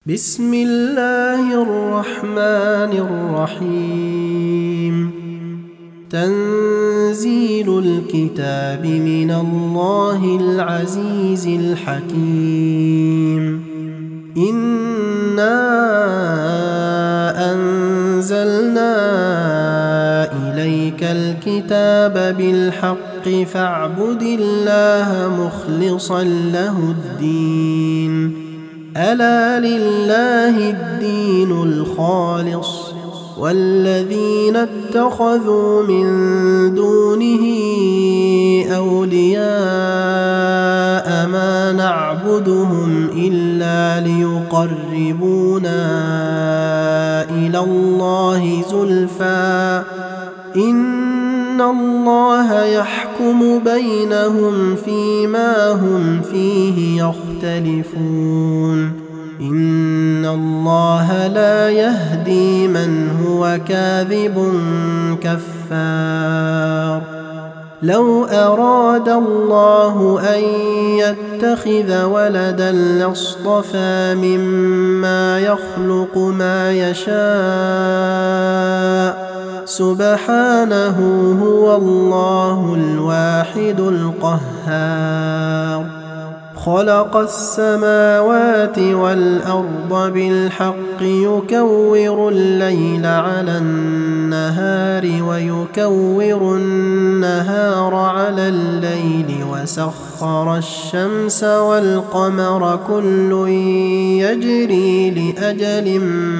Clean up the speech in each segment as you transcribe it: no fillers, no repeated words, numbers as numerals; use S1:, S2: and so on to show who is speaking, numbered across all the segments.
S1: بسم الله الرحمن الرحيم. تنزيل الكتاب من الله العزيز الحكيم. إنا أنزلنا إليك الكتاب بالحق فاعبد الله مخلصا له الدين. ألا لله الدين الخالص والذين اتخذوا من دونه أولياء ما نعبدهم إلا ليقربونا إلى الله زلفى إن الله يحكم بينهم فيما هم فيه يختلفون. إن الله لا يهدي من هو كاذب كفار. لو أراد الله أن يتخذ ولدا لاصطفى مما يخلق ما يشاء سبحانه هو الله الواحد القهار. خلق السماوات والأرض بالحق يكور الليل على النهار ويكور النهار على الليل وسخر الشمس والقمر كل يجري لأجل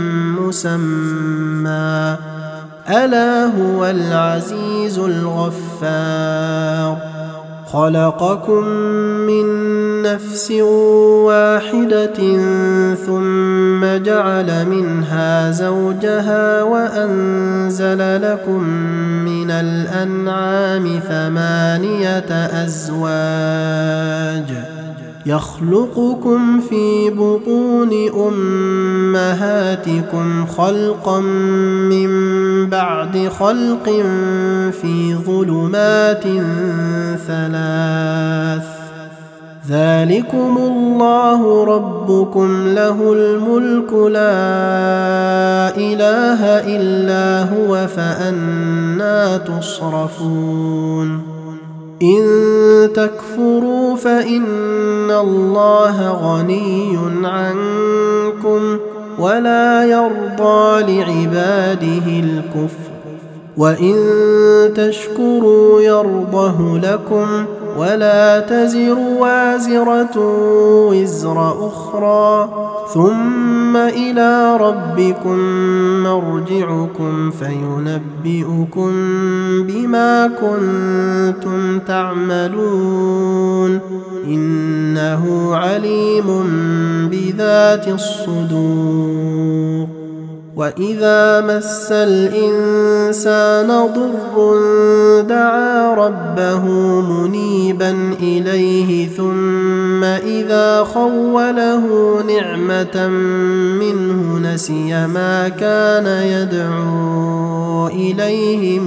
S1: مسمى ألا هو العزيز الغفار. خلقكم من نفس واحدة ثم جعل منها زوجها وأنزل لكم من الأنعام 8 أزواج يخلقكم في بطون أمهاتكم خلقا من بعد خلق في ظلمات 3 ذلكم الله ربكم له الملك لا إله إلا هو فأنى تصرفون. إن تكفروا فإن الله غني عنكم ولا يرضى لعباده الكفر وإن تشكروا يرضه لكم ولا تزر وازرة وزر أخرى ثم إلى ربكم مرجعكم فينبئكم بما كنتم تعملون إنه عليم بذات الصدور. وإذا مس الإنسان ضر دعا ربه منيبا إليه ثم إذا خوله نعمة منه نسي ما كان يدعو إليه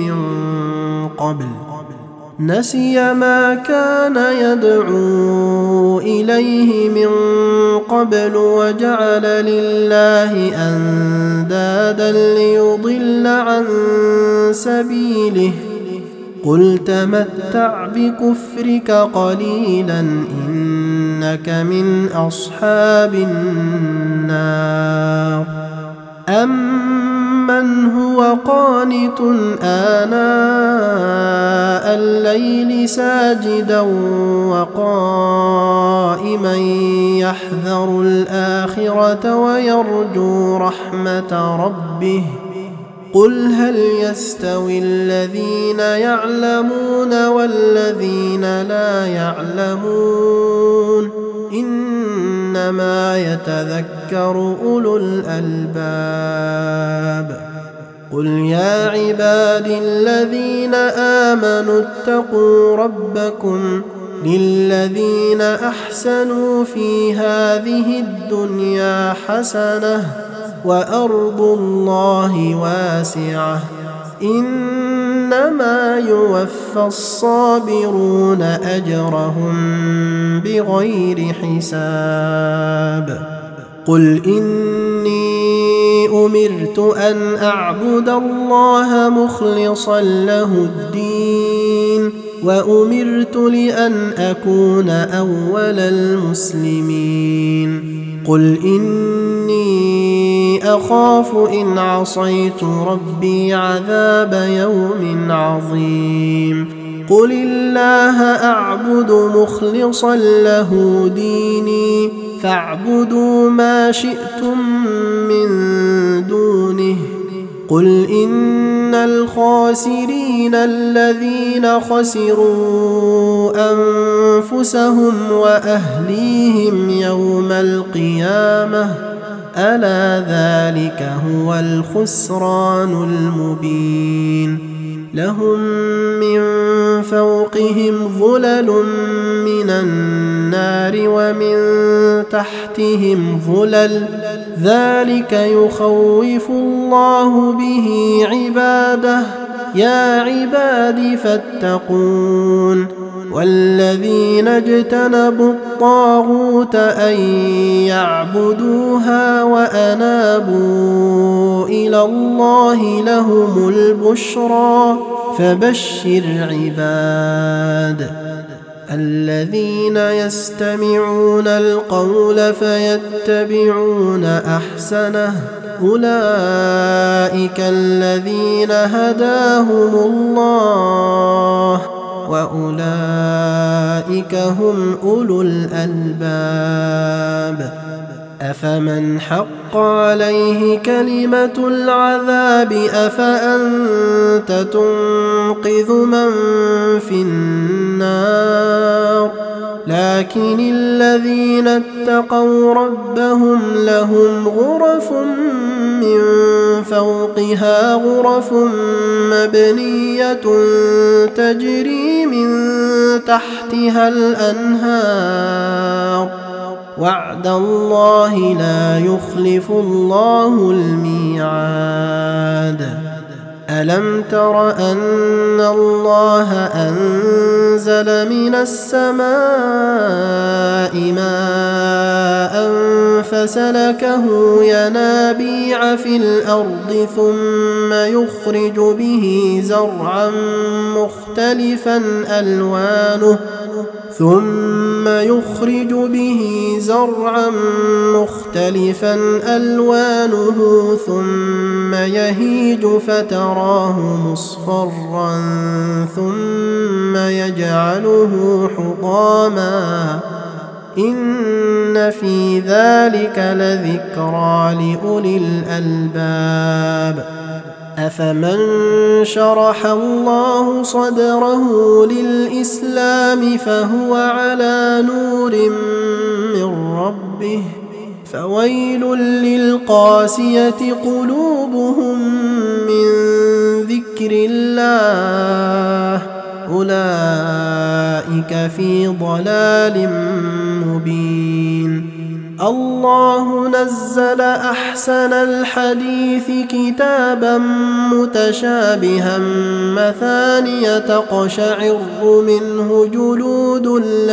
S1: من قبل وجعل لله أندادا ليضل عن سبيله. قل تمتع بكفرك قليلا إنك من أصحاب النار. أمن هو قانت آناء الليل ساجدا وقائما يحذر الآخرة ويرجو رحمة ربه. قل هل يستوي الذين يعلمون والذين لا يعلمون إنما يتذكر أولو الألباب. قل يا عبادي الذين آمنوا اتقوا ربكم للذين أحسنوا في هذه الدنيا حسنة وأرض الله واسعة إنما يوفى الصابرون أجرهم بغير حساب. قل إني أمرت أن أعبد الله مخلصا له الدين وأمرت لأن أكون أول المسلمين قل إني أخاف إن عصيت ربي عذاب يوم عظيم قل الله أعبد مخلصا له ديني فاعبدوا ما شئتم من دونه قل إن الخاسرين الذين خسروا أنفسهم وأهليهم يوم القيامة ألا ذلك هو الخسران المبين لهم من فوقهم ظلل من النار ومن تحتهم ظلل ذلك يخوف الله به عباده يا عباد فاتقون والذين اجتنبوا الطاغوت أن يعبدوها وأنابوا إلى الله لهم البشرى فبشر عباد الذين يستمعون القول فيتبعون أحسنه أولئك الذين هداهم الله وأولئك هم أولو الألباب أفمن حق عليه كلمة العذاب أفأنت تنقذ من في النار لكن الذين اتقوا ربهم لهم غرف من فوقها غرف مبنية تجري من تحتها الأنهار وعد الله لا يخلف الله الميعاد ألم تر أن الله أنزل من السماء ماء فسلكه ينابيع في الأرض ثم يخرج به زرعا مختلفا ألوانه ثم يهيج فتراه مصفرا ثم يجعله حطاما إن في ذلك لذكرى لأولي الألباب أفمن شرح الله صدره للإسلام فهو على نور من ربه فويل للقاسية قلوبهم من ذكر الله أولئك في ضلال مبين الله نزل أحسن الحديث كتابا متشابها مثانية تقشعر منه جلود